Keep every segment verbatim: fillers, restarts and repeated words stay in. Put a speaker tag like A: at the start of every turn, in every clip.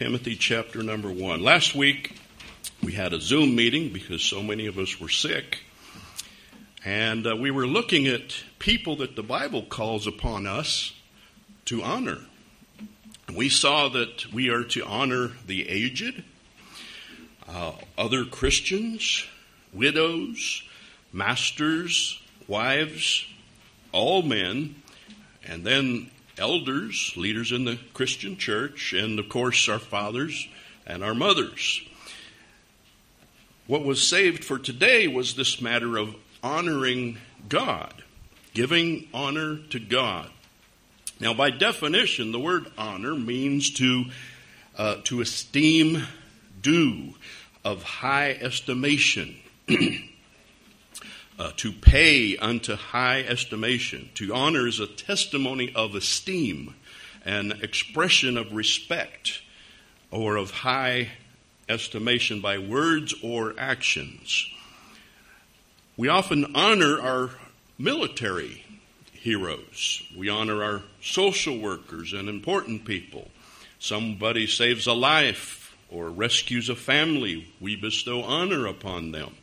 A: Timothy chapter number one. Last week we had a Zoom meeting because so many of us were sick. And uh, we were looking at people that the Bible calls upon us to honor. We saw that we are to honor the aged, uh, other Christians, widows, masters, wives, all men, and then elders, leaders in the Christian church, and of course our fathers and our mothers. What was saved for today was this matter of honoring God, giving honor to God. Now, by definition, the word honor means to uh, to esteem due, of high estimation, uh, to pay unto high estimation. To honor is a testimony of esteem, an expression of respect, or of high estimation by words or actions. We often honor our military heroes. We honor our social workers and important people. Somebody saves a life or rescues a family. We bestow honor upon them.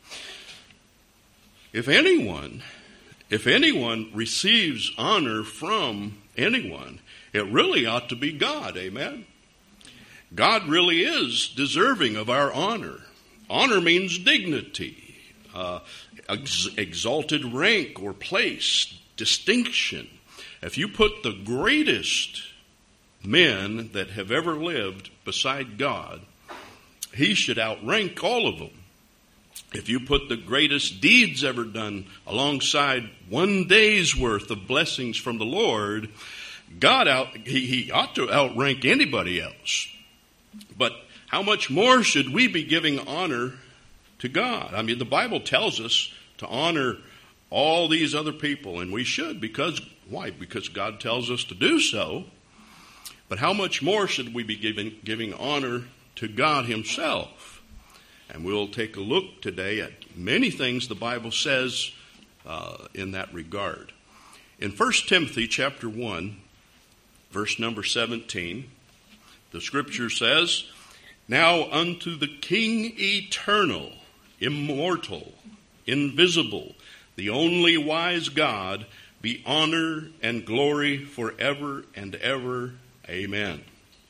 A: If anyone, if anyone receives honor from anyone, it really ought to be God. Amen? God really is deserving of our honor. Honor means dignity, uh, ex- exalted rank or place, distinction. If you put the greatest men that have ever lived beside God, he should outrank all of them. If you put the greatest deeds ever done alongside one day's worth of blessings from the Lord, God out he, he ought to outrank anybody else. But how much more should we be giving honor to God? I mean, the Bible tells us to honor all these other people, and we should, because, why? Because God tells us to do so. But how much more should we be giving, giving honor to God himself? And we'll take a look today at many things the Bible says uh, in that regard. In First Timothy chapter one, verse number seventeen, the scripture says, "Now unto the King eternal, immortal, invisible, the only wise God, be honor and glory forever and ever. Amen."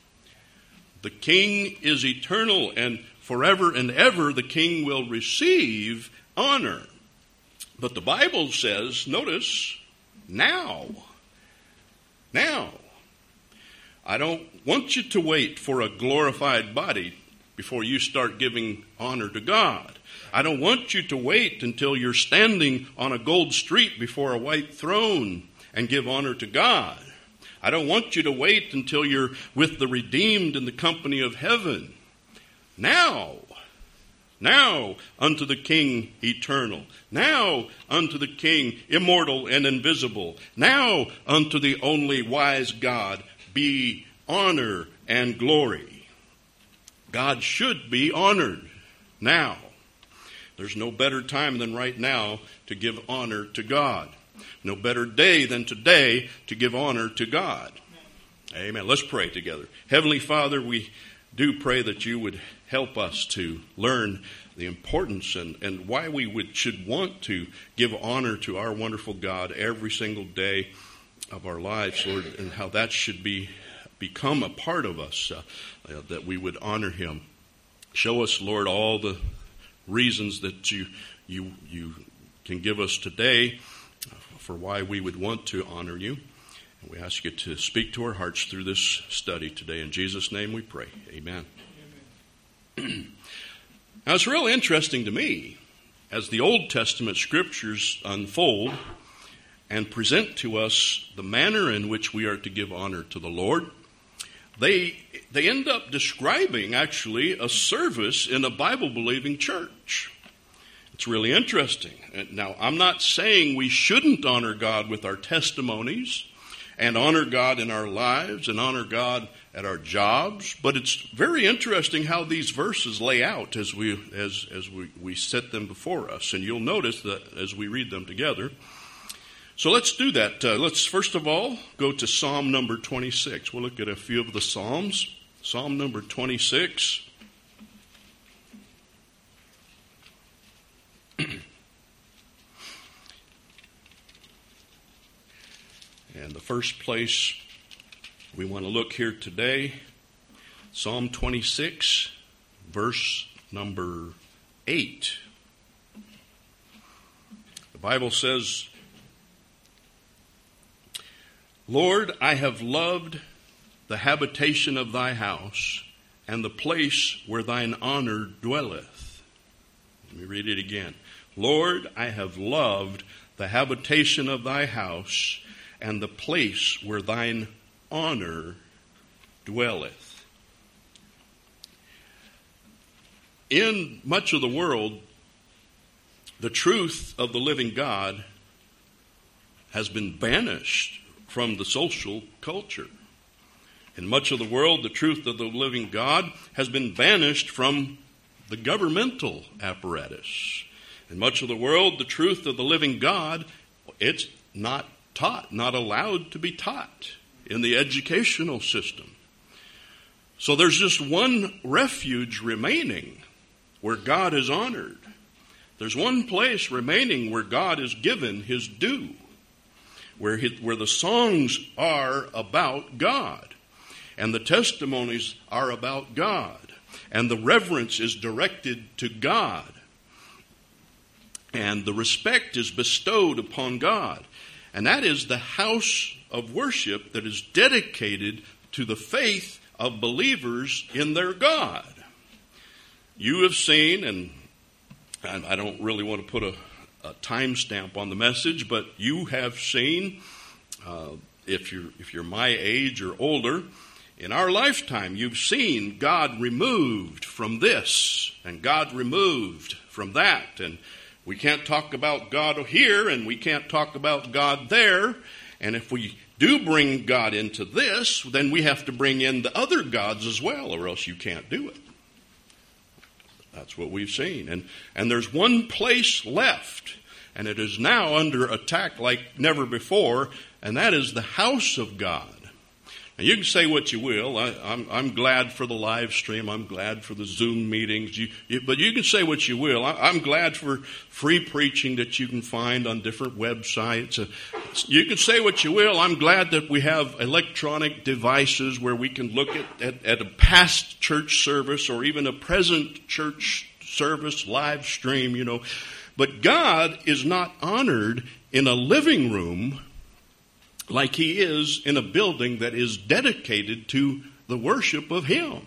A: The King is eternal, and forever and ever the King will receive honor. But the Bible says, notice, now. Now. I don't want you to wait for a glorified body before you start giving honor to God. I don't want you to wait until you're standing on a gold street before a white throne and give honor to God. I don't want you to wait until you're with the redeemed in the company of heaven. Now, now unto the King eternal. Now unto the King immortal and invisible. Now unto the only wise God be honor and glory. God should be honored now. There's no better time than right now to give honor to God. No better day than today to give honor to God. Amen. Let's pray together. Heavenly Father, we do pray that you would help us to learn the importance and, and why we would should want to give honor to our wonderful God every single day of our lives, Lord, and how that should be become a part of us, uh, uh, that we would honor him. Show us, Lord, all the reasons that you you you can give us today for why we would want to honor you. And we ask you to speak to our hearts through this study today. In Jesus' name we pray. Amen. Amen. Now, it's real interesting to me as the Old Testament scriptures unfold and present to us the manner in which we are to give honor to the Lord. They they end up describing, actually, a service in a Bible-believing church. It's really interesting. Now, I'm not saying we shouldn't honor God with our testimonies and honor God in our lives and honor God at our jobs, but it's very interesting how these verses lay out as we as as we, we set them before us. And you'll notice that as we read them together. So let's do that. Uh, let's first of all go to Psalm number twenty-six. We'll look at a few of the Psalms Psalm number twenty-six. And the first place we want to look here today, Psalm twenty-six, verse number eight. The Bible says, Lord, I have loved the habitation of thy house, and the place where thine honor dwelleth. Let me read it again. Lord, I have loved the habitation of thy house, and the place where thine honor dwelleth. In much of the world, the truth of the living God has been banished from the social culture. In much of the world, the truth of the living God has been banished from the governmental apparatus. In much of the world, the truth of the living God, it's not taught, not allowed to be taught in the educational system. So there's just one refuge remaining where God is honored. There's one place remaining where God is given his due, where, his, where the songs are about God, and the testimonies are about God, and the reverence is directed to God, and the respect is bestowed upon God. And that is the house of worship that is dedicated to the faith of believers in their God. You have seen, and I don't really want to put a, a time stamp on the message, but you have seen, uh, if you're if you're my age or older, in our lifetime, you've seen God removed from this and God removed from that, and we can't talk about God here and we can't talk about God there, and if we do bring God into this, then we have to bring in the other gods as well, or else you can't do it. That's what we've seen. And, and there's one place left, and it is now under attack like never before, and that is the house of God. Now, you can say what you will. I, I'm, I'm glad for the live stream. I'm glad for the Zoom meetings. You, you, but you can say what you will. I, I'm glad for free preaching that you can find on different websites. Uh, you can say what you will. I'm glad that we have electronic devices where we can look at, at, at a past church service or even a present church service live stream, you know. But God is not honored in a living room like he is in a building that is dedicated to the worship of him.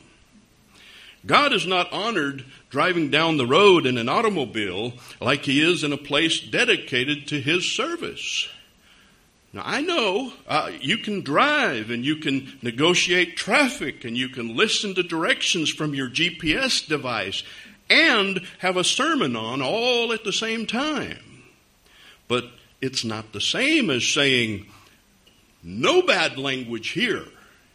A: God is not honored driving down the road in an automobile like he is in a place dedicated to his service. Now, I know uh, you can drive and you can negotiate traffic and you can listen to directions from your G P S device and have a sermon on all at the same time. But it's not the same as saying, no bad language here.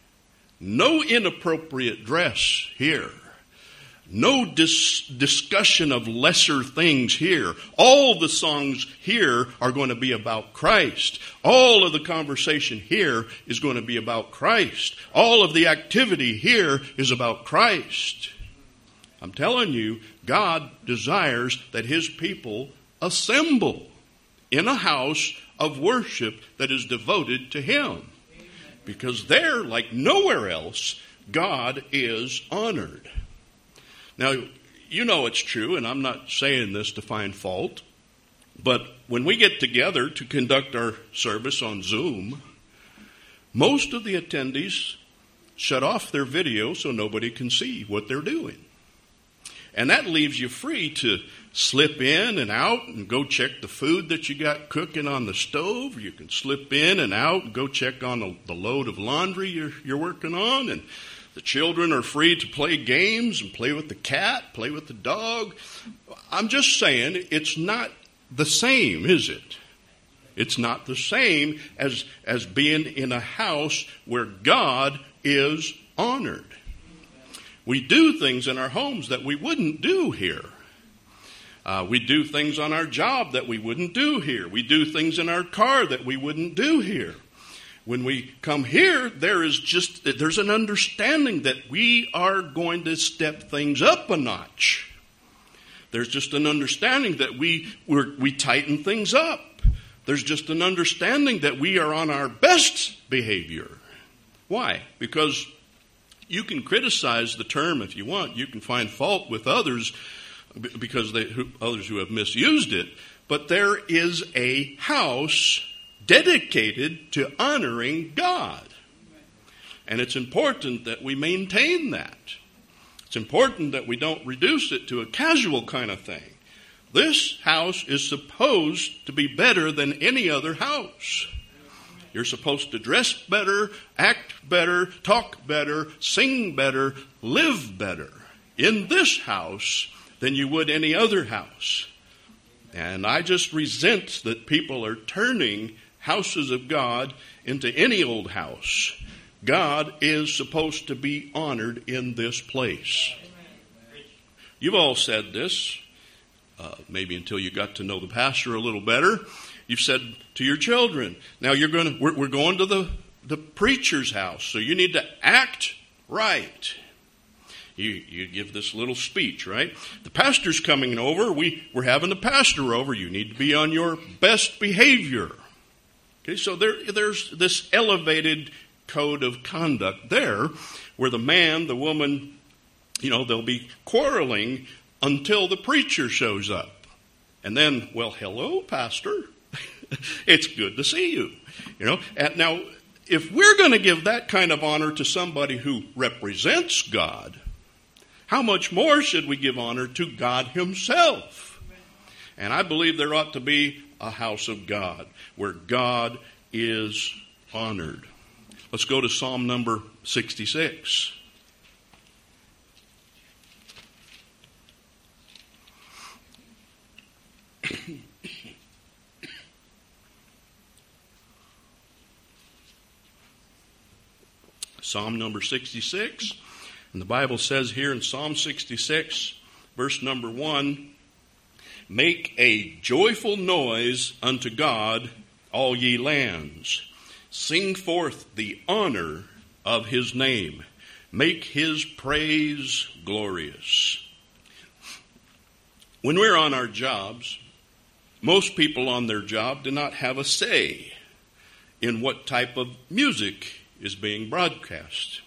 A: No inappropriate dress here. No dis- discussion of lesser things here. All the songs here are going to be about Christ. All of the conversation here is going to be about Christ. All of the activity here is about Christ. I'm telling you, God desires that his people assemble in a house of worship that is devoted to him. Because there, like nowhere else, God is honored. Now, you know it's true, and I'm not saying this to find fault, but when we get together to conduct our service on Zoom, most of the attendees shut off their video so nobody can see what they're doing. And that leaves you free to slip in and out and go check the food that you got cooking on the stove. You can slip in and out and go check on the, the load of laundry you're, you're working on. And the children are free to play games and play with the cat, play with the dog. I'm just saying it's not the same, is it? It's not the same as, as being in a house where God is honored. We do things in our homes that we wouldn't do here. Uh, we do things on our job that we wouldn't do here. We do things in our car that we wouldn't do here. when we come here, there is just, there's an understanding that we are going to step things up a notch. There's just an understanding that we we're, we tighten things up. There's just an understanding that we are on our best behavior. Why? Because you can criticize the term if you want. You can find fault with others because they, who, others who have misused it. But there is a house dedicated to honoring God. And it's important that we maintain that. It's important that we don't reduce it to a casual kind of thing. This house is supposed to be better than any other house. You're supposed to dress better, act better, talk better, sing better, live better in this house than you would any other house. And I just resent that people are turning houses of God into any old house. God is supposed to be honored in this place. You've all said this, uh, maybe until you got to know the pastor a little better. You've said to your children, now you're going to, we're, we're going to the, the preacher's house, so you need to act right. You, you give this little speech, right? The pastor's coming over. We, we're having the pastor over. You need to be on your best behavior. Okay, so there, there's this elevated code of conduct there where the man, the woman, you know, they'll be quarreling until the preacher shows up. And then, well, hello, pastor. It's good to see you. You know, and now, if we're going to give that kind of honor to somebody who represents God, how much more should we give honor to God himself? And I believe there ought to be a house of God where God is honored. Let's go to Psalm number sixty-six. Psalm number sixty-six. And the Bible says here in Psalm sixty-six, verse number one, make a joyful noise unto God, all ye lands. Sing forth the honor of his name. Make his praise glorious. When we're on our jobs, most people on their job do not have a say in what type of music is being broadcast.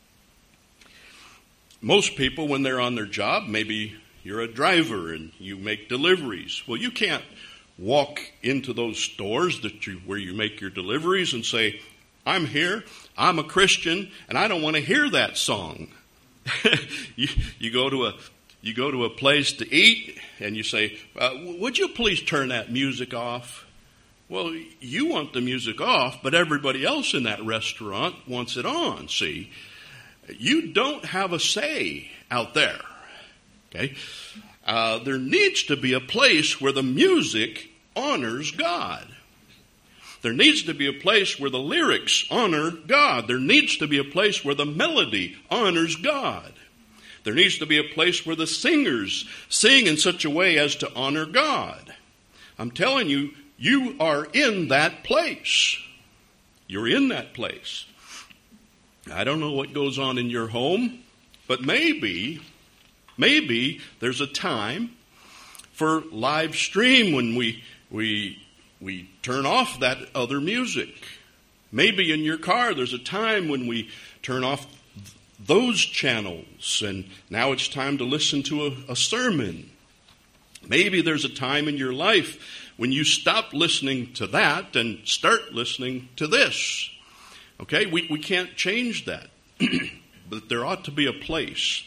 A: Most people, when they're on their job, maybe you're a driver and you make deliveries. Well, you can't walk into those stores that you, where you make your deliveries and say, I'm here, I'm a Christian, and I don't want to hear that song. you, you go to a you go to a place to eat and you say, uh, would you please turn that music off? Well, you want the music off, but everybody else in that restaurant wants it on, see? You don't have a say out there, okay? Uh, there needs to be a place where the music honors God. There needs to be a place where the lyrics honor God. There needs to be a place where the melody honors God. There needs to be a place where the singers sing in such a way as to honor God. I'm telling you, you are in that place. You're in that place. I don't know what goes on in your home, but maybe, maybe there's a time for live stream when we we we turn off that other music. Maybe in your car there's a time when we turn off those channels and now it's time to listen to a, a sermon. Maybe there's a time in your life when you stop listening to that and start listening to this. Okay, we, we can't change that. But there ought to be a place.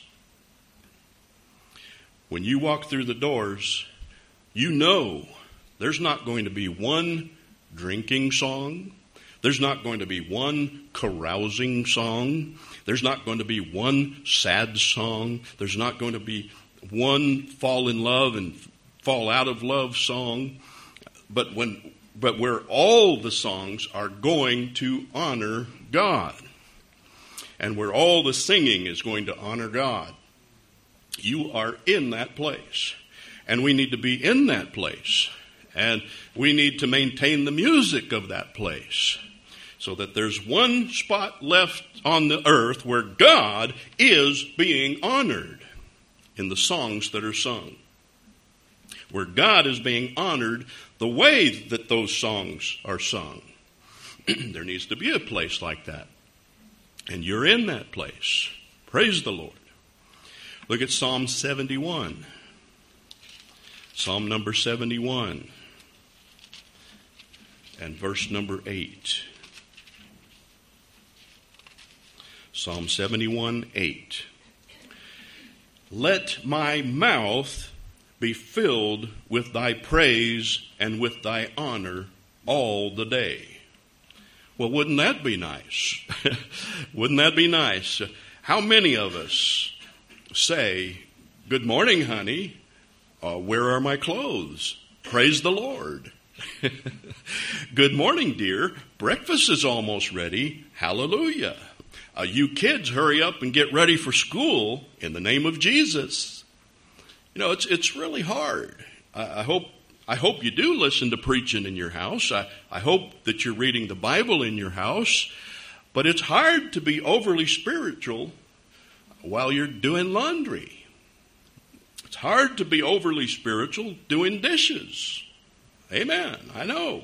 A: When you walk through the doors, you know there's not going to be one drinking song. There's not going to be one carousing song. There's not going to be one sad song. There's not going to be one fall in love and fall out of love song. But when but where all the songs are going to honor God. And where all the singing is going to honor God. You are in that place. And we need to be in that place. And we need to maintain the music of that place. So that there's one spot left on the earth where God is being honored in the songs that are sung. Where God is being honored the way that those songs are sung. There needs to be a place like that. And you're in that place. Praise the Lord. Look at Psalm seventy-one. Psalm number seventy-one. And verse number eight. Psalm seventy-one, eight. Let my mouth be filled with thy praise and with thy honor all the day. Well, wouldn't that be nice? Wouldn't that be nice? How many of us say, good morning, honey. Uh, where are my clothes? Praise the Lord. Good morning, dear. Breakfast is almost ready. Hallelujah. Uh, you kids, hurry up and get ready for school in the name of Jesus. You know, it's it's really hard. I, I hope I hope you do listen to preaching in your house. I, I hope that you're reading the Bible in your house. But it's hard to be overly spiritual while you're doing laundry. It's hard to be overly spiritual doing dishes. Amen. I know.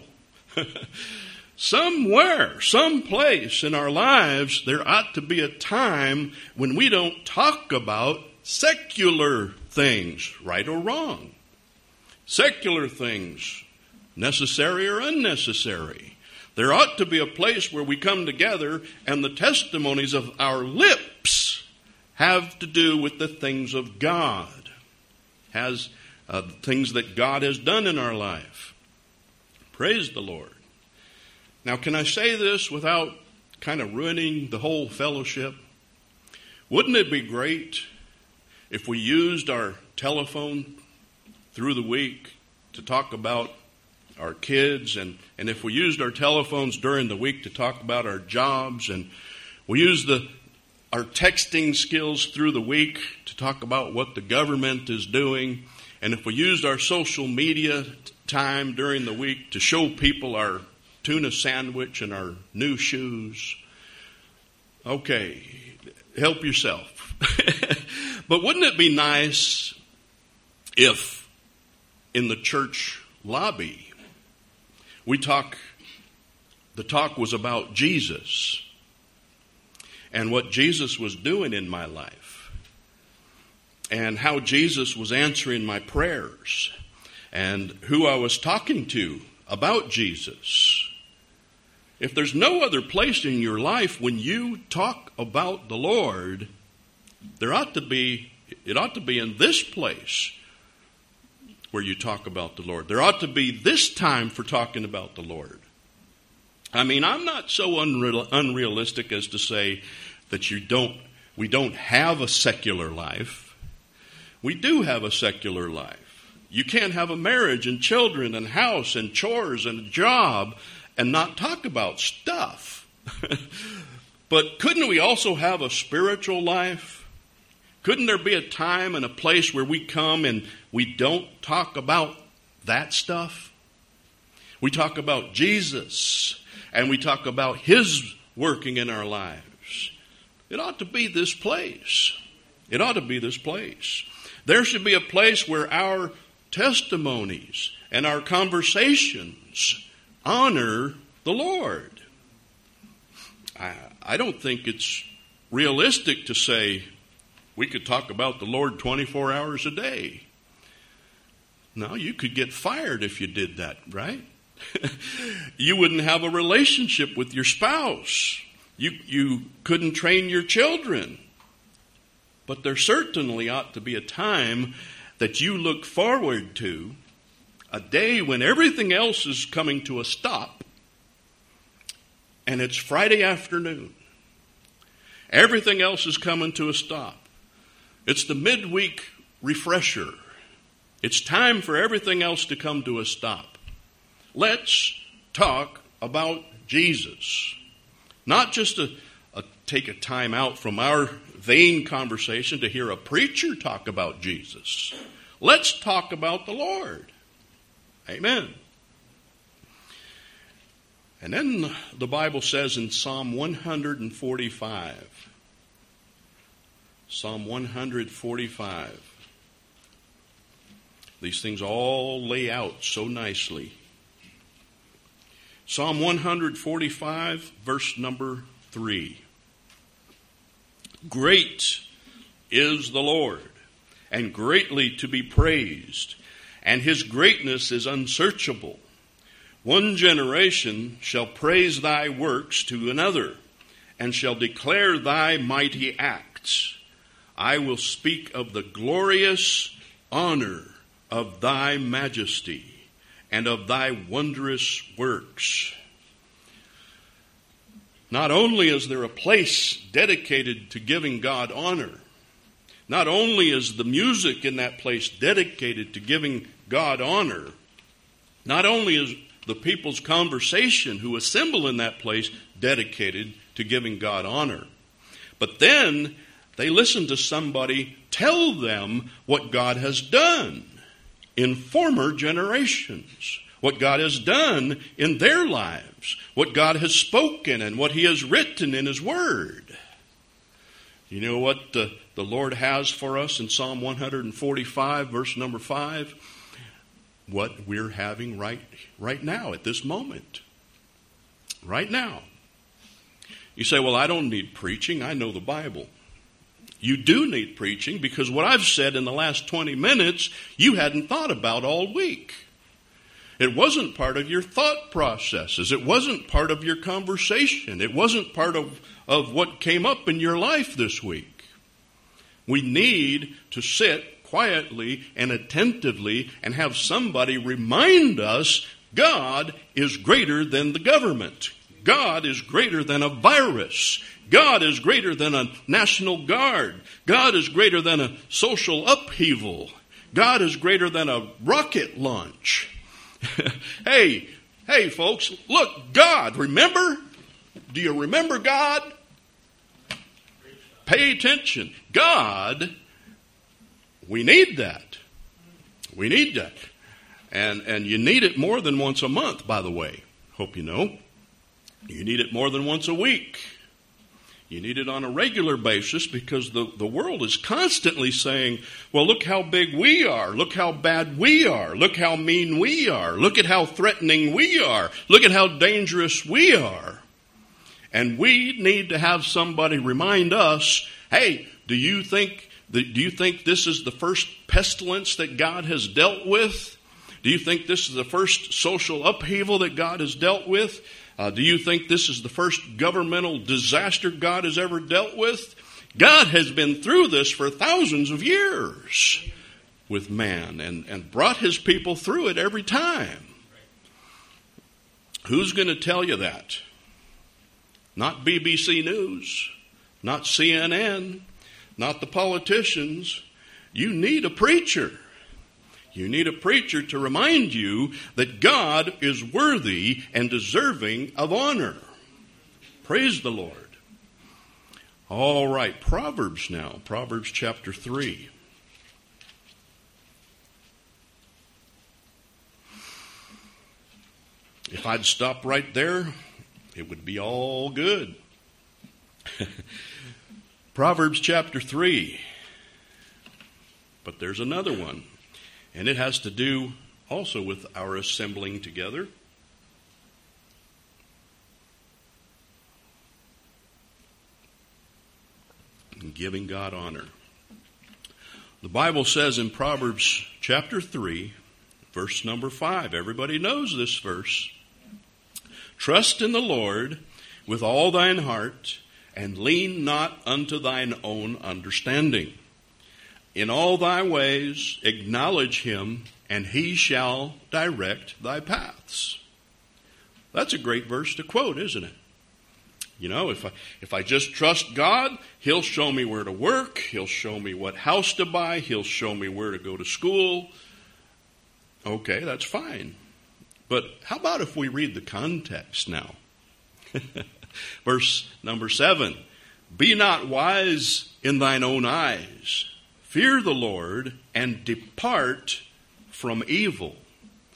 A: Somewhere, someplace in our lives, there ought to be a time when we don't talk about secular things, right or wrong. Secular things, necessary or unnecessary. There ought to be a place where we come together and the testimonies of our lips have to do with the things of God. Has uh, things that God has done in our life. Praise the Lord. Now, can I say this without kind of ruining the whole fellowship? Wouldn't it be great if we used our telephone through the week to talk about our kids, and, and if we used our telephones during the week to talk about our jobs, and we used the our texting skills through the week to talk about what the government is doing, and if we used our social media time during the week to show people our tuna sandwich and our new shoes. Okay, help yourself. But wouldn't it be nice if in the church lobby we talk, the talk was about Jesus and what Jesus was doing in my life and how Jesus was answering my prayers and who I was talking to about Jesus. If there's no other place in your life when you talk about the Lord, there ought to be, it ought to be in this place where you talk about the Lord. There ought to be this time for talking about the Lord. I mean, I'm not so unreal, unrealistic as to say that you don't, we don't have a secular life. We do have a secular life. You can't have a marriage and children and house and chores and a job and not talk about stuff. But couldn't we also have a spiritual life? Couldn't there be a time and a place where we come and we don't talk about that stuff? We talk about Jesus and we talk about His working in our lives. It ought to be this place. It ought to be this place. There should be a place where our testimonies and our conversations honor the Lord. I, I don't think it's realistic to say we could talk about the Lord twenty-four hours a day. No, you could get fired if you did that, right? You wouldn't have a relationship with your spouse. You, you couldn't train your children. But there certainly ought to be a time that you look forward to, a day when everything else is coming to a stop, and it's Friday afternoon. Everything else is coming to a stop. It's the midweek refresher. It's time for everything else to come to a stop. Let's talk about Jesus. Not just a, a take a time out from our vain conversation to hear a preacher talk about Jesus. Let's talk about the Lord. Amen. And then the Bible says in Psalm one forty-five, Psalm one forty-five, these things all lay out so nicely. Psalm one forty-five, verse number three. Great is the Lord, and greatly to be praised, and his greatness is unsearchable. One generation shall praise thy works to another, and shall declare thy mighty acts. I will speak of the glorious honor of thy majesty, and of thy wondrous works. Not only is there a place dedicated to giving God honor, not only is the music in that place dedicated to giving God honor, not only is the people's conversation who assemble in that place dedicated to giving God honor, but then they listen to somebody tell them what God has done in former generations, what God has done in their lives, what God has spoken and what he has written in his word. You know what the, the Lord has for us in Psalm one forty-five, verse number five? What we're having right, right now at this moment. Right now. You say, well, I don't need preaching. I know the Bible. You do need preaching, because what I've said in the last twenty minutes, you hadn't thought about all week. It wasn't part of your thought processes. It wasn't part of your conversation. It wasn't part of, of what came up in your life this week. We need to sit quietly and attentively and have somebody remind us God is greater than the government. God is greater than a virus. God is greater than a national guard. God is greater than a social upheaval. God is greater than a rocket launch. hey, hey folks, look, God, remember? Do you remember God? Pay attention. God, we need that. We need that. And, and you need it more than once a month, by the way. Hope you know. You need it more than once a week. You need it on a regular basis, because the, the world is constantly saying, well, look how big we are. Look how bad we are. Look how mean we are. Look at how threatening we are. Look at how dangerous we are. And we need to have somebody remind us, hey, do you think Do you think this is the first pestilence that God has dealt with? Do you think this is the first social upheaval that God has dealt with? Uh, do you think this is the first governmental disaster God has ever dealt with? God has been through this for thousands of years with man, and, and brought his people through it every time. Who's going to tell you that? Not B B C News, not C N N, not the politicians. You need a preacher. You need a preacher to remind you that God is worthy and deserving of honor. Praise the Lord. All right, Proverbs now. Proverbs chapter three. If I'd stop right there, it would be all good. Proverbs chapter three. But there's another one. And it has to do also with our assembling together. And giving God honor. The Bible says in Proverbs chapter three, verse number five. Everybody knows this verse. Trust in the Lord with all thine heart, and lean not unto thine own understanding. In all thy ways acknowledge him, and he shall direct thy paths. That's a great verse to quote, isn't it? You know, if I, if I just trust God, he'll show me where to work. He'll show me what house to buy. He'll show me where to go to school. Okay, that's fine. But how about if we read the context now? Verse number seven. Be not wise in thine own eyes. Fear the Lord and depart from evil.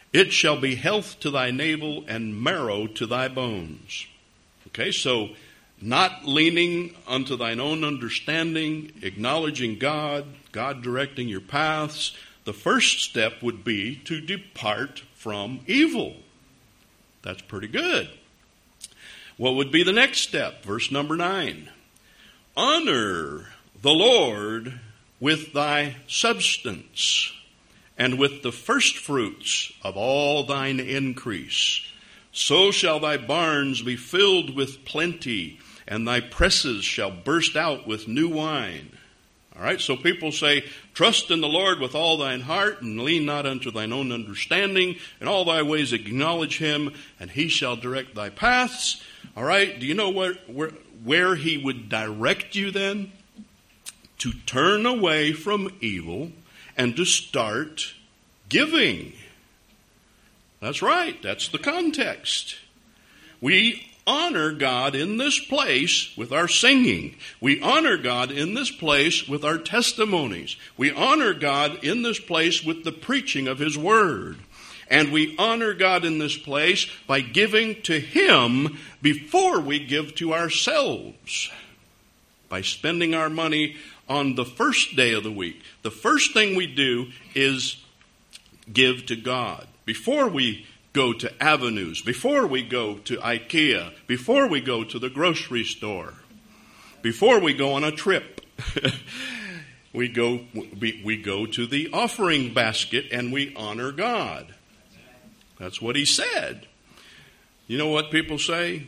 A: It shall be health to thy navel and marrow to thy bones. Okay, so not leaning unto thine own understanding, acknowledging God, God directing your paths. The first step would be to depart from evil. That's pretty good. What would be the next step? Verse number nine. Honor the Lord with thy substance, and with the firstfruits of all thine increase. So shall thy barns be filled with plenty, and thy presses shall burst out with new wine. All right, so people say, trust in the Lord with all thine heart, and lean not unto thine own understanding. In all thy ways acknowledge him, and he shall direct thy paths. All right, do you know where, where, where he would direct you then? To turn away from evil and to start giving. That's right. That's the context. We honor God in this place with our singing. We honor God in this place with our testimonies. We honor God in this place with the preaching of his word. And we honor God in this place by giving to him before we give to ourselves. By spending our money on the first day of the week. The first thing we do is give to God. Before we go to Avenues, before we go to IKEA, before we go to the grocery store, before we go on a trip, we go we, we go to the offering basket and we honor God. That's what he said. You know what people say?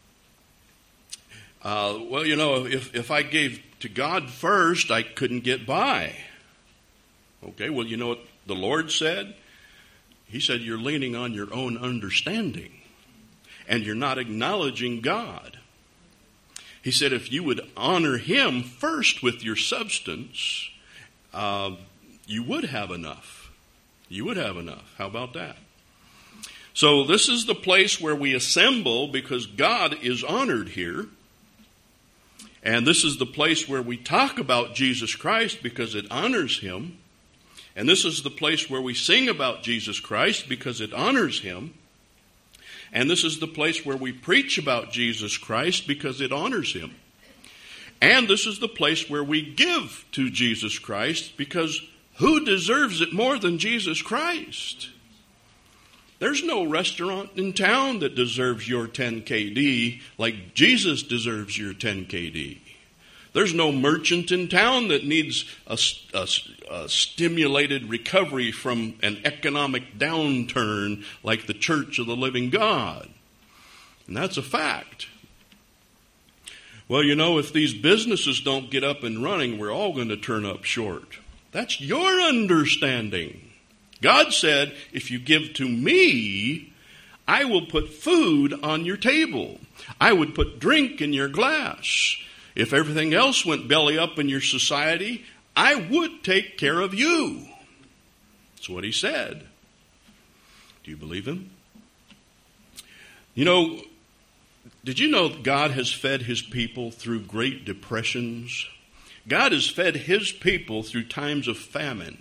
A: Uh, well, you know, if, if I gave to God first, I couldn't get by. Okay, well, you know what the Lord said? He said you're leaning on your own understanding and you're not acknowledging God. He said if you would honor him first with your substance, uh, you would have enough. You would have enough. How about that? So this is the place where we assemble because God is honored here. And this is the place where we talk about Jesus Christ because it honors him. And this is the place where we sing about Jesus Christ because it honors him. And this is the place where we preach about Jesus Christ because it honors him. And this is the place where we give to Jesus Christ because who deserves it more than Jesus Christ? There's no restaurant in town that deserves your ten K D like Jesus deserves your ten K D. There's no merchant in town that needs a, a, a stimulated recovery from an economic downturn like the Church of the Living God. And that's a fact. Well, you know, if these businesses don't get up and running, we're all going to turn up short. That's your understanding. God said, if you give to me, I will put food on your table. I would put drink in your glass. If everything else went belly up in your society, I would take care of you. That's what he said. Do you believe him? You know, did you know God has fed his people through great depressions? God has fed his people through times of famine.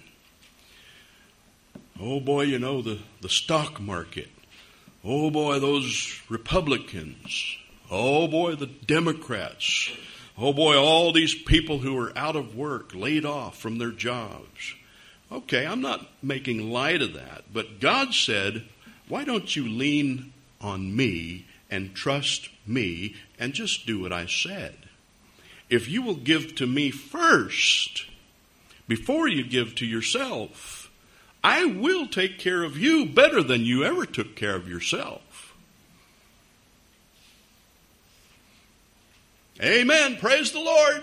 A: Oh boy, you know, the, the stock market. Oh boy, those Republicans. Oh boy, the Democrats. Oh boy, all these people who are out of work, laid off from their jobs. Okay, I'm not making light of that, but God said, why don't you lean on me and trust me and just do what I said? If you will give to me first, before you give to yourself, I will take care of you better than you ever took care of yourself. Amen. Praise the Lord.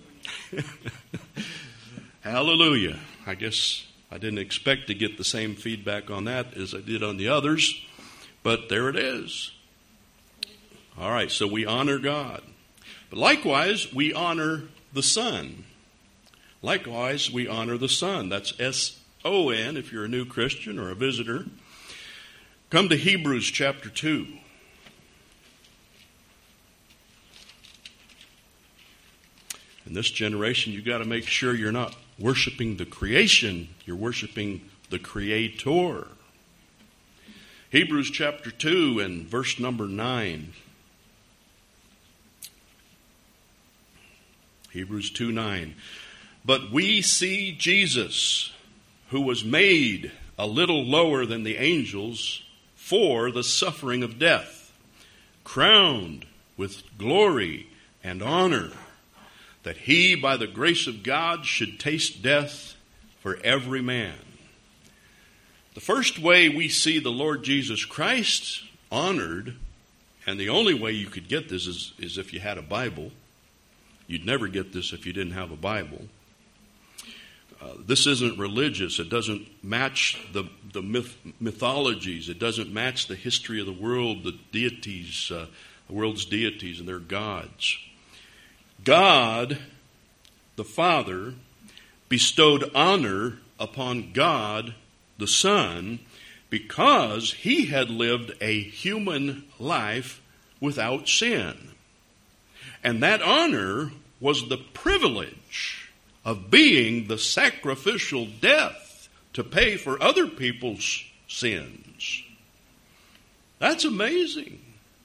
A: Hallelujah. I guess I didn't expect to get the same feedback on that as I did on the others, but there it is. All right, so we honor God. But likewise, we honor the Son. Likewise, we honor the Son. That's S O N, if you're a new Christian or a visitor. Come to Hebrews chapter two. In this generation, you've got to make sure you're not worshiping the creation. You're worshiping the Creator. Hebrews chapter two and verse number nine. Hebrews two nine. But we see Jesus, who was made a little lower than the angels for the suffering of death, crowned with glory and honor, that he, by the grace of God, should taste death for every man. The first way we see the Lord Jesus Christ honored, and the only way you could get this is, is if you had a Bible. You'd never get this if you didn't have a Bible. Uh, this isn't religious. It doesn't match the, the myth, mythologies. It doesn't match the history of the world, the deities, uh, the world's deities and their gods. God, the Father, bestowed honor upon God, the Son, because he had lived a human life without sin. And that honor was the privilege of being the sacrificial death to pay for other people's sins. That's amazing.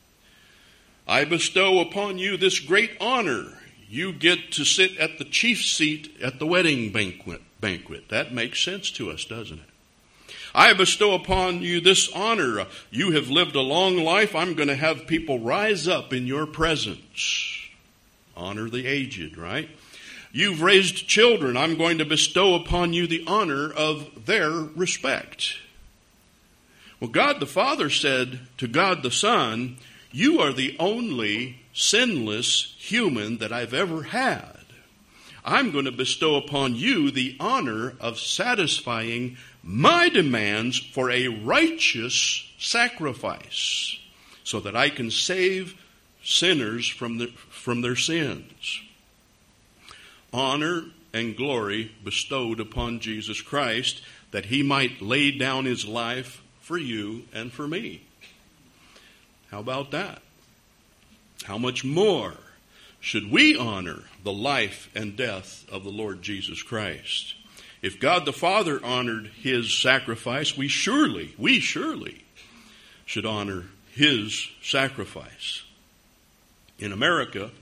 A: I bestow upon you this great honor. You get to sit at the chief seat at the wedding banquet. banquet. That makes sense to us, doesn't it? I bestow upon you this honor. You have lived a long life. I'm going to have people rise up in your presence. Honor the aged, right? You've raised children. I'm going to bestow upon you the honor of their respect. Well, God the Father said to God the Son, you are the only sinless human that I've ever had. I'm going to bestow upon you the honor of satisfying my demands for a righteous sacrifice so that I can save sinners from, the, from their sins. Honor and glory bestowed upon Jesus Christ that he might lay down his life for you and for me. How about that? How much more should we honor the life and death of the Lord Jesus Christ? If God the Father honored his sacrifice, we surely, we surely should honor his sacrifice. In America,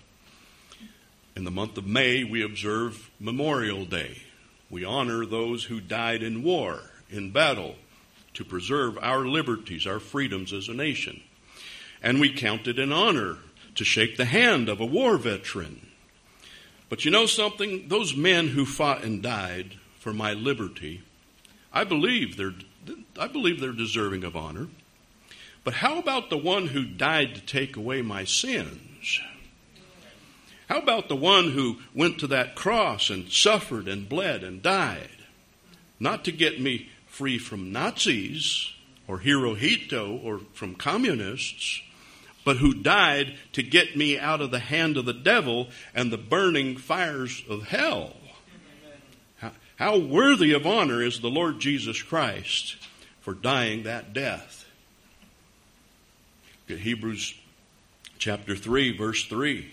A: in the month of May, we observe Memorial Day. We honor those who died in war, in battle, to preserve our liberties, our freedoms as a nation. And we count it an honor to shake the hand of a war veteran. But you know something? Those men who fought and died for my liberty, I believe they're, I believe they're deserving of honor. But how about the one who died to take away my sins? How about the one who went to that cross and suffered and bled and died? Not to get me free from Nazis or Hirohito or from communists, but who died to get me out of the hand of the devil and the burning fires of hell. How, how worthy of honor is the Lord Jesus Christ for dying that death. Look at Hebrews chapter three, verse three.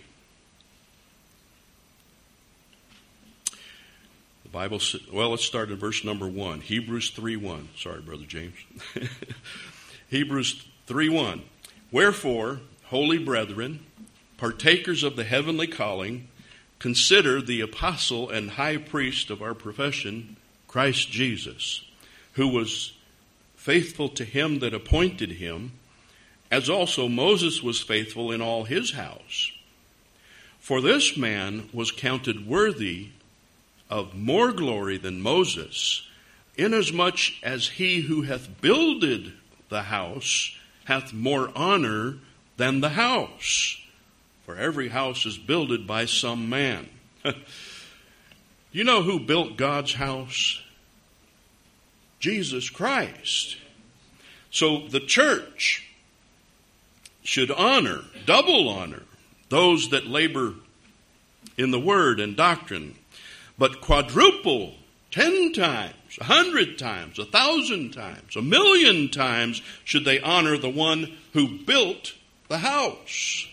A: The Bible says, well, let's start at verse number one. Hebrews three one. Sorry, Brother James. Hebrews three one. Wherefore, holy brethren, partakers of the heavenly calling, consider the apostle and high priest of our profession, Christ Jesus, who was faithful to him that appointed him, as also Moses was faithful in all his house. For this man was counted worthy of more glory than Moses, inasmuch as he who hath builded the house hath more honor than the house. For every house is builded by some man. You know who built God's house? Jesus Christ. So the church should honor, double honor, those that labor in the word and doctrine, but quadruple, ten times, a hundred times, a thousand times, a million times should they honor the one who built the house.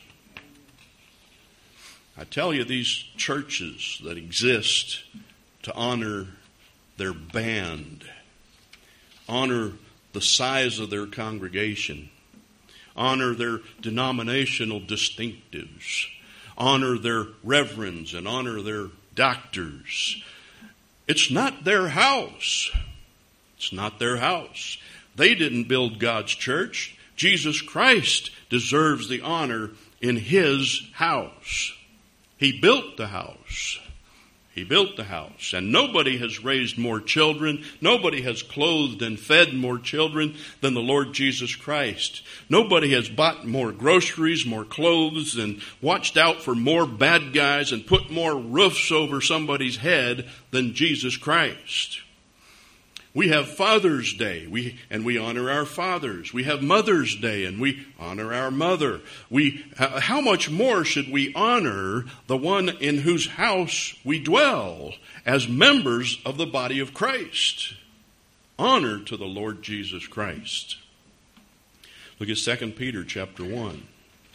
A: I tell you, these churches that exist to honor their band, honor the size of their congregation. Honor their denominational distinctives. Honor their reverends and honor their doctors. It's not their house. It's not their house. They didn't build God's church. Jesus Christ deserves the honor in His house. He built the house. He built the house. And nobody has raised more children. Nobody has clothed and fed more children than the Lord Jesus Christ. Nobody has bought more groceries, more clothes, and watched out for more bad guys and put more roofs over somebody's head than Jesus Christ. We have Father's Day, we and we honor our fathers. We have Mother's Day, and we honor our mother. We, how much more should we honor the one in whose house we dwell as members of the body of Christ? Honor to the Lord Jesus Christ. Look at Second Peter chapter one.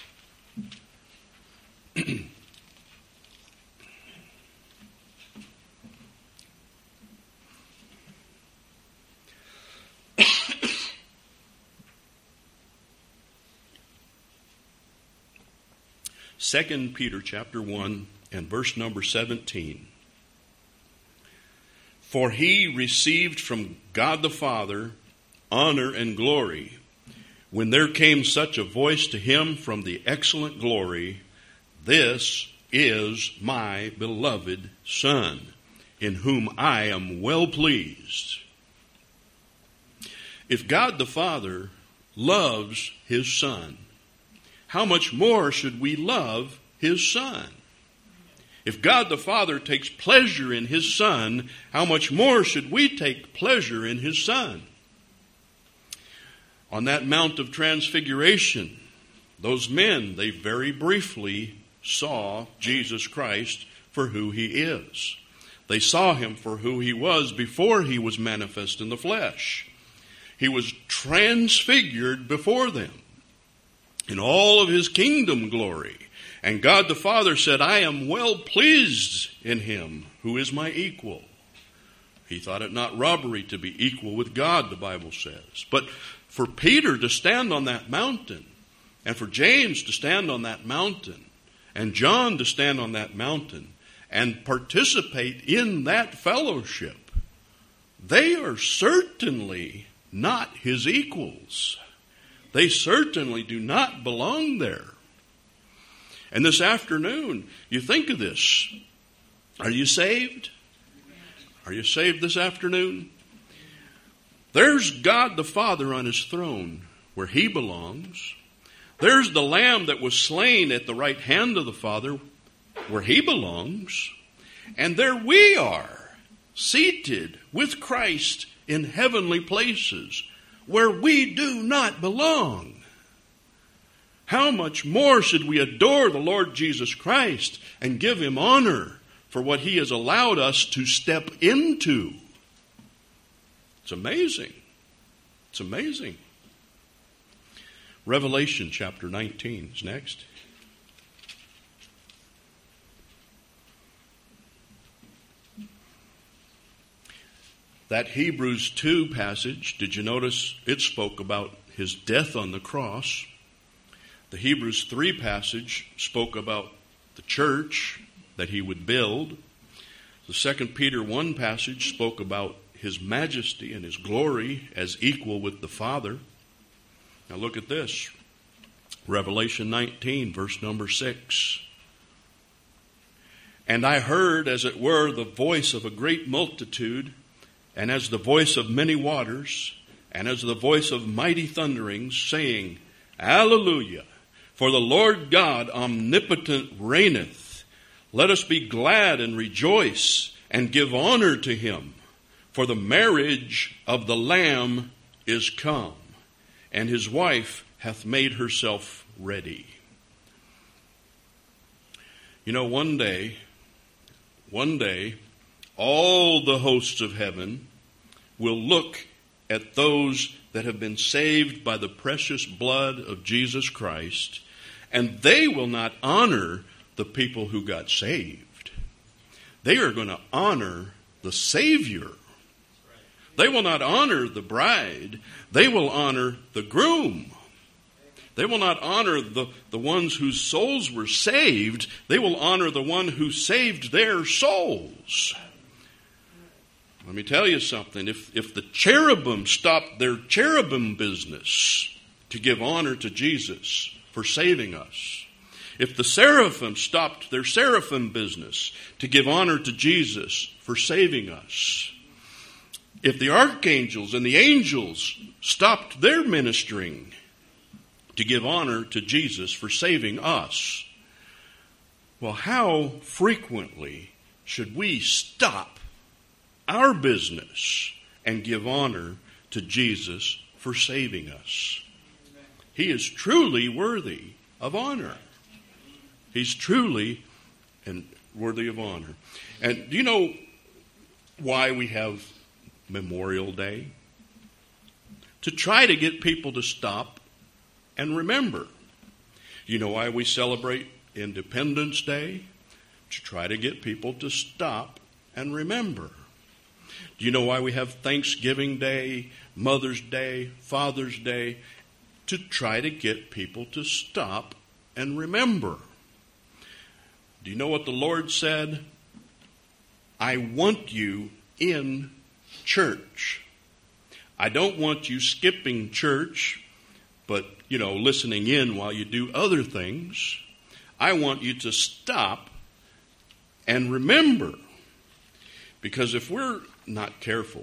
A: Second Peter chapter one and verse number seventeen. For he received from God the Father honor and glory when there came such a voice to him from the excellent glory, "This is my beloved Son, in whom I am well pleased." If God the Father loves His Son, how much more should we love His Son? If God the Father takes pleasure in His Son, how much more should we take pleasure in His Son? On that Mount of Transfiguration, those men, they very briefly saw Jesus Christ for who He is. They saw Him for who He was before He was manifest in the flesh. He was transfigured before them in all of His kingdom glory. And God the Father said, "I am well pleased in Him who is my equal." He thought it not robbery to be equal with God, the Bible says. But for Peter to stand on that mountain, and for James to stand on that mountain, and John to stand on that mountain, and participate in that fellowship, they are certainly not His equals. They certainly do not belong there. And this afternoon, you think of this. Are you saved? Are you saved this afternoon? There's God the Father on His throne where He belongs. There's the Lamb that was slain at the right hand of the Father where He belongs. And there we are, seated with Christ in heavenly places where we do not belong. How much more should we adore the Lord Jesus Christ and give Him honor for what He has allowed us to step into? It's amazing. It's amazing. Revelation chapter nineteen is next. That Hebrews two passage, did you notice it spoke about His death on the cross? The Hebrews three passage spoke about the church that He would build. The Second Peter one passage spoke about His majesty and His glory as equal with the Father. Now look at this. Revelation nineteen, verse number six. And I heard, as it were, the voice of a great multitude, and as the voice of many waters, and as the voice of mighty thunderings, saying, Alleluia! For the Lord God omnipotent reigneth. Let us be glad and rejoice, and give honor to Him. For the marriage of the Lamb is come, and His wife hath made herself ready. You know, one day, one day, all the hosts of heaven will look at those that have been saved by the precious blood of Jesus Christ, and they will not honor the people who got saved. They are going to honor the Savior. They will not honor the bride. They will honor the groom. They will not honor the, the ones whose souls were saved. They will honor the one who saved their souls. Let me tell you something. If, if the cherubim stopped their cherubim business to give honor to Jesus for saving us, if the seraphim stopped their seraphim business to give honor to Jesus for saving us, if the archangels and the angels stopped their ministering to give honor to Jesus for saving us, well, how frequently should we stop our business and give honor to Jesus for saving us? He is truly worthy of honor. He's truly and worthy of honor. And do you know why we have Memorial Day? To try to get people to stop and remember. You know why we celebrate Independence Day? To try to get people to stop and remember. Do you know why we have Thanksgiving Day, Mother's Day, Father's Day? To try to get people to stop and remember. Do you know what the Lord said? I want you in church. I don't want you skipping church, but, you know, listening in while you do other things. I want you to stop and remember. Because if we're not careful,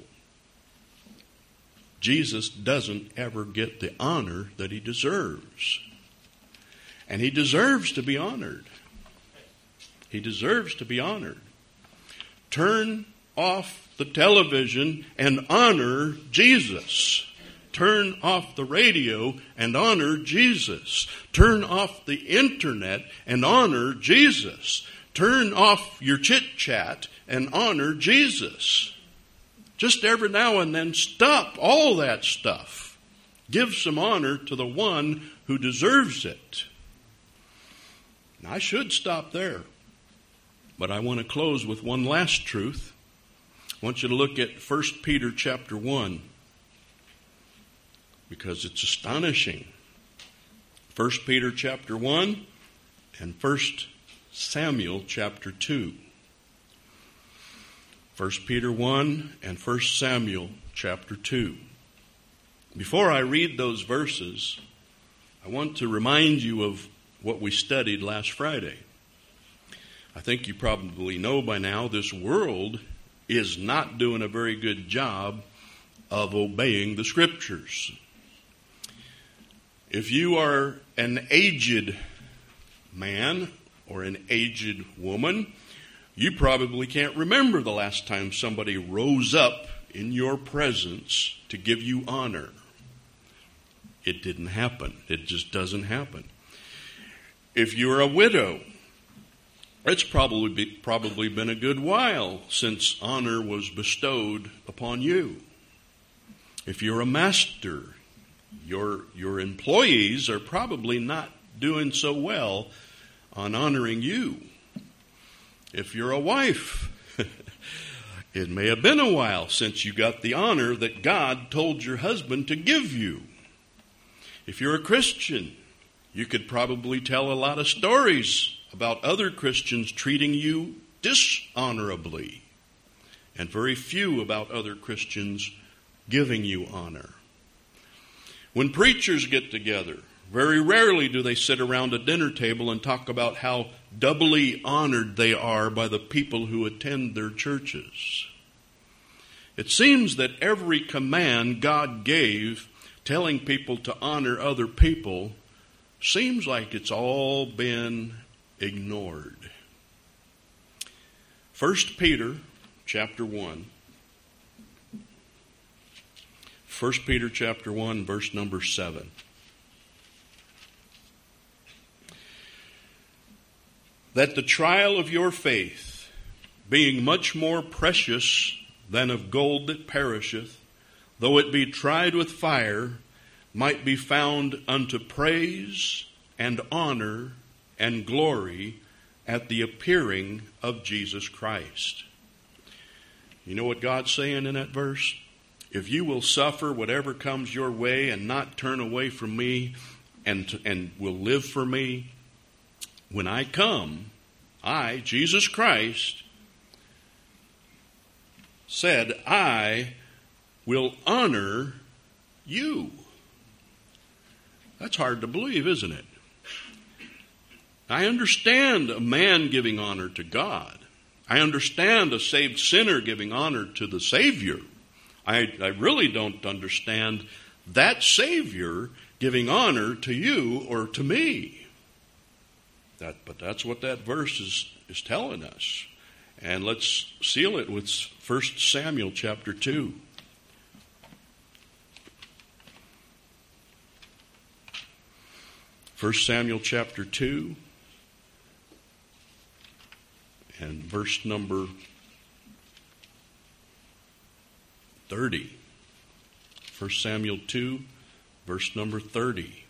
A: Jesus doesn't ever get the honor that he deserves. And he deserves to be honored. He deserves to be honored. Turn off the television and honor Jesus. Turn off the radio and honor Jesus. Turn off the internet and honor Jesus. Turn off your chit-chat and honor Jesus. Just every now and then stop all that stuff. Give some honor to the one who deserves it. Now, I should stop there, but I want to close with one last truth. I want you to look at First Peter chapter one, because it's astonishing. First Peter chapter one and First Samuel chapter two. First Peter one and First Samuel chapter two. Before I read those verses, I want to remind you of what we studied last Friday. I think you probably know by now this world is not doing a very good job of obeying the Scriptures. If you are an aged man or an aged woman, you probably can't remember the last time somebody rose up in your presence to give you honor. It didn't happen. It just doesn't happen. If you're a widow, it's probably be, probably been a good while since honor was bestowed upon you. If you're a master, your your employees are probably not doing so well on honoring you. If you're a wife, it may have been a while since you got the honor that God told your husband to give you. If you're a Christian, you could probably tell a lot of stories about other Christians treating you dishonorably, and very few about other Christians giving you honor. When preachers get together, very rarely do they sit around a dinner table and talk about how doubly honored they are by the people who attend their churches. It seems that every command God gave telling people to honor other people seems like it's all been ignored. First Peter chapter one. First Peter chapter one, verse number seven. That the trial of your faith, being much more precious than of gold that perisheth, though it be tried with fire, might be found unto praise and honor and glory at the appearing of Jesus Christ. You know what God's saying in that verse? if you will suffer whatever comes your way and not turn away from me and, and will live for me, when I come, I, Jesus Christ, said, I will honor you. That's hard to believe, isn't it? I understand a man giving honor to God. I understand a saved sinner giving honor to the Savior. I, I really don't understand that Savior giving honor to you or to me. That, but that's what that verse is, is telling us. And let's seal it with First Samuel chapter two. First Samuel chapter two and verse number thirty. First Samuel two, verse number thirty.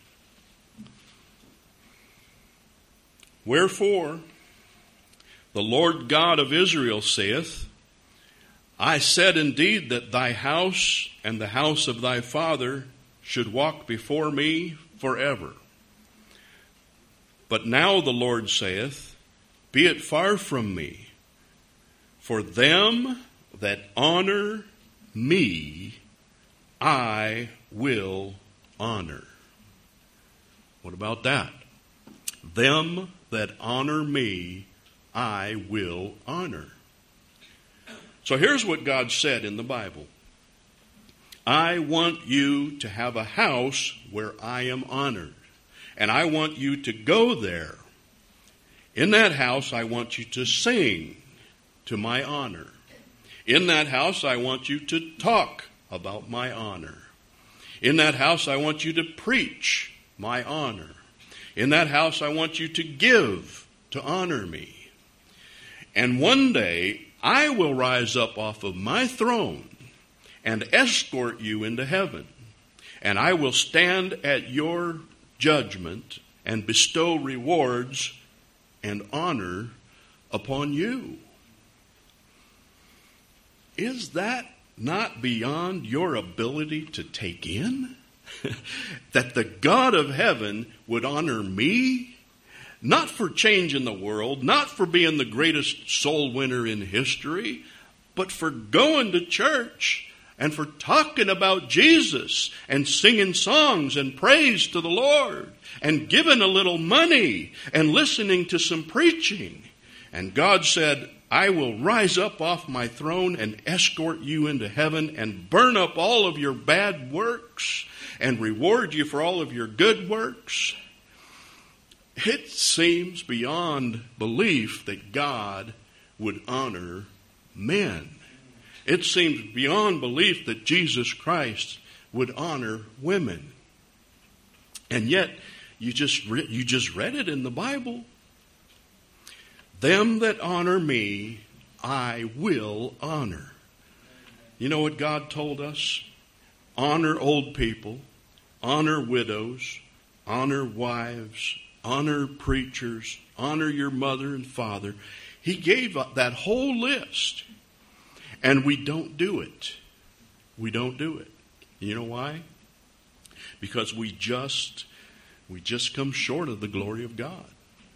A: Wherefore, the Lord God of Israel saith, I said indeed that thy house and the house of thy father should walk before me forever. But now the Lord saith, be it far from me, for them that honor me, I will honor. What about that? Them that honor me, I will honor. So here's what God said in the Bible. I want you to have a house where I am honored. And I want you to go there. In that house, I want you to sing to my honor. In that house, I want you to talk about my honor. In that house, I want you to preach my honor. In that house, I want you to give to honor me. And one day, I will rise up off of my throne and escort you into heaven. And I will stand at your judgment and bestow rewards and honor upon you. Is that not beyond your ability to take in? That the God of heaven would honor me? Not for changing the world, not for being the greatest soul winner in history, but for going to church and for talking about Jesus and singing songs and praise to the Lord and giving a little money and listening to some preaching. And God said, I will rise up off my throne and escort you into heaven and burn up all of your bad works and reward you for all of your good works. It seems beyond belief that God would honor men. It seems beyond belief that Jesus Christ would honor women. And yet, you just re- you just read it in the Bible. Them that honor me, I will honor. You know what God told us? Honor old people, honor widows, honor wives, honor preachers, honor your mother and father. He gave that whole list. And we don't do it. We don't do it. You know why? Because we just, we just come short of the glory of God.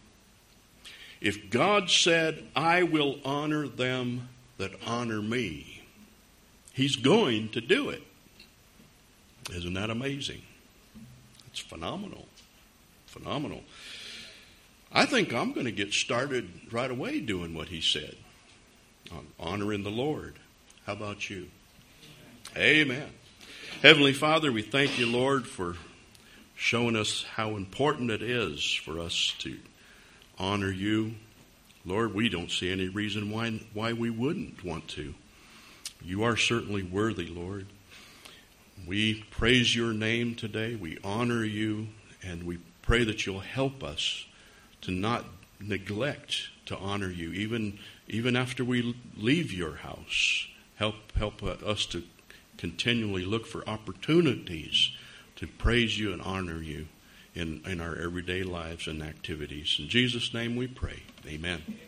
A: If God said, I will honor them that honor me, He's going to do it. Isn't that amazing? It's phenomenal. Phenomenal. I think I'm going to get started right away doing what He said. On honoring the Lord. How about you? Amen. Heavenly Father, we thank you, Lord, for showing us how important it is for us to honor you. Lord, we don't see any reason why, why we wouldn't want to. You are certainly worthy, Lord. We praise your name today. We honor you, and we pray that you'll help us to not neglect to honor you, even Even after we leave your house. Help help us to continually look for opportunities to praise you and honor you in, in our everyday lives and activities. In Jesus' name we pray. Amen.